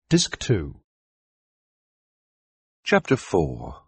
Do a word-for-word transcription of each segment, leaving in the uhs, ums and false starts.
Disc two. Chapter four.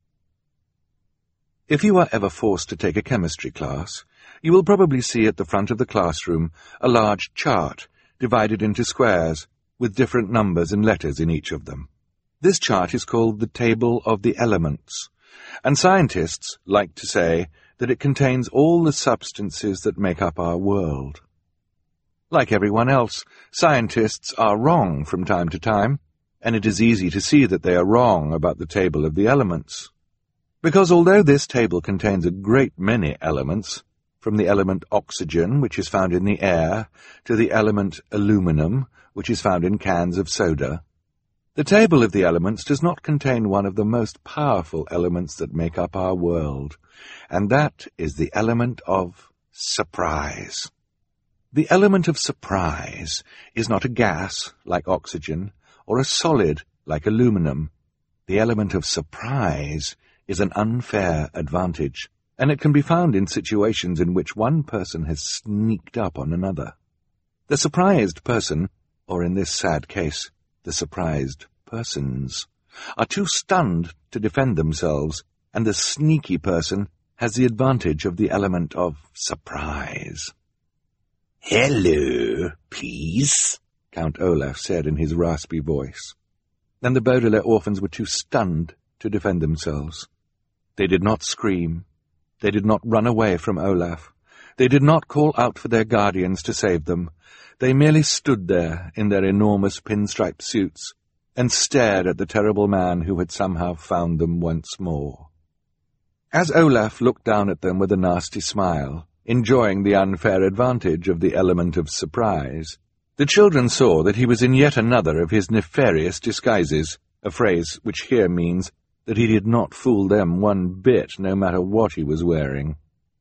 If you are ever forced to take a chemistry class, you will probably see at the front of the classroom a large chart divided into squares with different numbers and letters in each of them. This chart is called the Table of the Elements, and scientists like to say that it contains all the substances that make up our world. Like everyone else, scientists are wrong from time to time, and it is easy to see that they are wrong about the Table of the Elements. Because although this table contains a great many elements, from the element oxygen, which is found in the air, to the element aluminum, which is found in cans of soda, the Table of the Elements does not contain one of the most powerful elements that make up our world, and that is the element of surprise. The element of surprise is not a gas, like oxygen, or a solid, like aluminum. The element of surprise is an unfair advantage, and it can be found in situations in which one person has sneaked up on another. The surprised person, or in this sad case, the surprised persons, are too stunned to defend themselves, and the sneaky person has the advantage of the element of surprise. "Hello, please," Count Olaf said in his raspy voice. And the Baudelaire orphans were too stunned to defend themselves. They did not scream. They did not run away from Olaf. They did not call out for their guardians to save them. They merely stood there in their enormous pinstripe suits and stared at the terrible man who had somehow found them once more. As Olaf looked down at them with a nasty smile, enjoying the unfair advantage of the element of surprise, the children saw that he was in yet another of his nefarious disguises, a phrase which here means that he did not fool them one bit, no matter what he was wearing.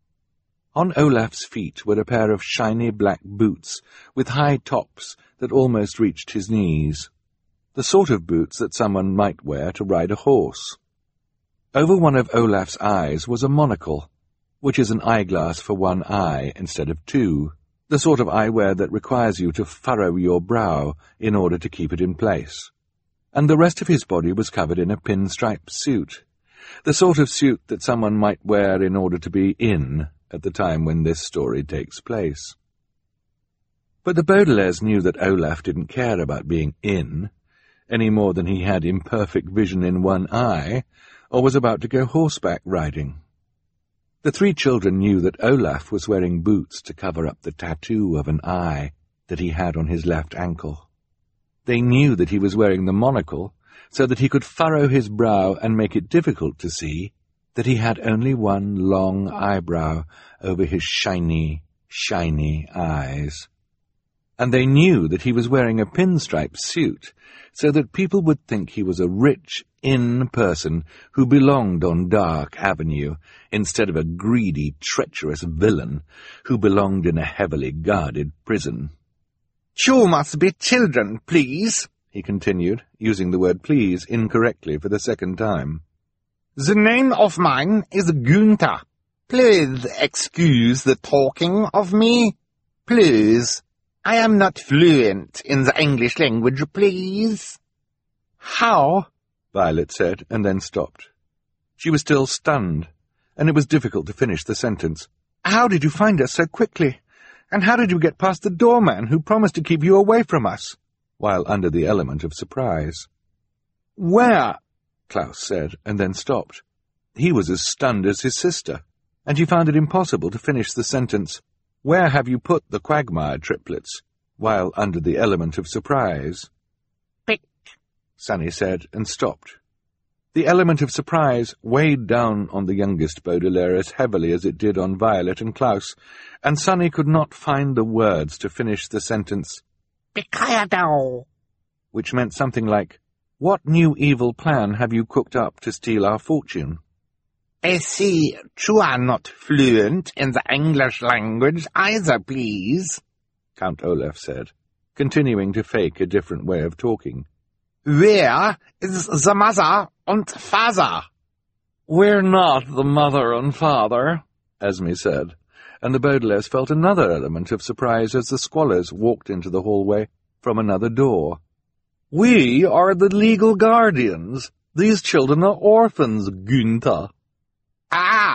On Olaf's feet were a pair of shiny black boots with high tops that almost reached his knees, the sort of boots that someone might wear to ride a horse. Over one of Olaf's eyes was a monocle, which is an eyeglass for one eye instead of two, the sort of eyewear that requires you to furrow your brow in order to keep it in place. And the rest of his body was covered in a pinstripe suit, the sort of suit that someone might wear in order to be in at the time when this story takes place. But the Baudelaires knew that Olaf didn't care about being in, any more than he had imperfect vision in one eye, or was about to go horseback riding. The three children knew that Olaf was wearing boots to cover up the tattoo of an eye that he had on his left ankle. They knew that he was wearing the monocle so that he could furrow his brow and make it difficult to see that he had only one long eyebrow over his shiny, shiny eyes. And they knew that he was wearing a pinstripe suit so that people would think he was a rich, in person who belonged on Dark Avenue instead of a greedy, treacherous villain who belonged in a heavily guarded prison. "You must be children, please," he continued, using the word please incorrectly for the second time. "The name of mine is Günther. Please excuse the talking of me. Please. I am not fluent in the English language, please." "How?" Violet said, and then stopped. She was still stunned, and it was difficult to finish the sentence. "How did you find us so quickly? And how did you get past the doorman who promised to keep you away from us?" while under the element of surprise. "Where?" Klaus said, and then stopped. He was as stunned as his sister, and he found it impossible to finish the sentence, "Where have you put the Quagmire triplets?" while under the element of surprise. "Pick," Sunny said, and stopped. The element of surprise weighed down on the youngest Baudelaire as heavily as it did on Violet and Klaus, and Sunny could not find the words to finish the sentence, "Picayado," which meant something like, "What new evil plan have you cooked up to steal our fortune?" "I see you are not fluent in the English language either, please," Count Olaf said, continuing to fake a different way of talking. "Where is the mother and father?" "We're not the mother and father," Esme said, and the Baudelaires felt another element of surprise as the Squallers walked into the hallway from another door. We are the legal guardians. These children are orphans, Gunther. Ah!